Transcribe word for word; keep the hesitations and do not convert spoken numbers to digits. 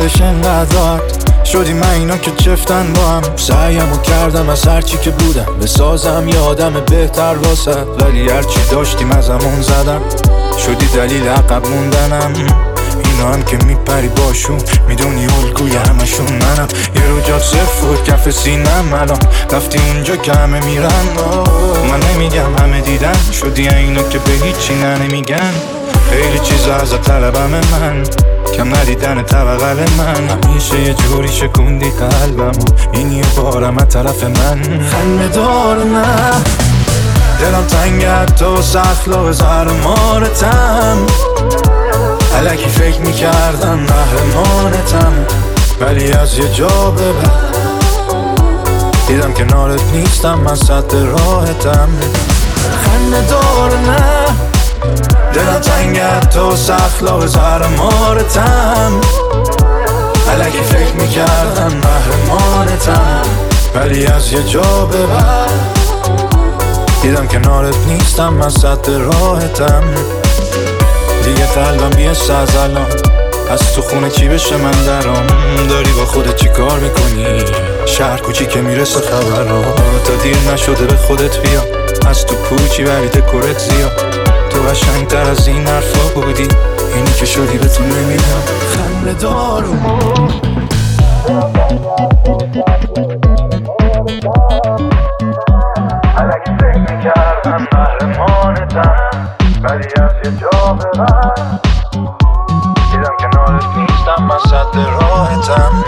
بعدش انقدر شدی من اینا که چفتن با هم. سعیمو کردم از هرچی که بودم بسازم یه آدم بهتر واسه، ولی هرچی داشتیم از همون زدم. شدی دلیل عقب موندنم. اینا هم که میپری باشون میدونی الگوی همشون منم. یه رو جات صفر بود کف سینم، الان رفتی اونجا که همه میرن. من نمیگم همه دیدن، شدی اینو که به هیچی نه نمیگن. خیلی چیزا ازت طلبم من، کم ندیدن طبقل من. همیشه یه جوری شکوندی قلبمو، این یه بارم از طرف من. خنده دار نه دلم تنگه حتی سخت لو زهر مارتم. الکی فکر میکردم قهرمانتم، ولی از یه جا به بعد دیدم کنارت نیستم، من سد راحتم. خنده دار نه دلم تنگه حتی سخت لو زهر مارتم. الکی فکر میکردم قهرمانتم، ولی از یه جا به بعد دیدم کنارت نیستم، من سد راحتم. دیگه قلبم بیست از الان از تو خونه چی بشه من درام. داری با خودت چی کار میکنی؟ شهر کوچی که میرسه خبرها، تا دیر نشده به خودت بیا. از تو کوچی ولی دکورت زیاد، تو قشنگ تر از این حرفا بودی، اینی که شدی به تو نمیدم. خنده دارو الکی فکر میکردم قهرمانتم، ولی از یه جا به بعد دیدم کنارت نیستم، من سد راحتم.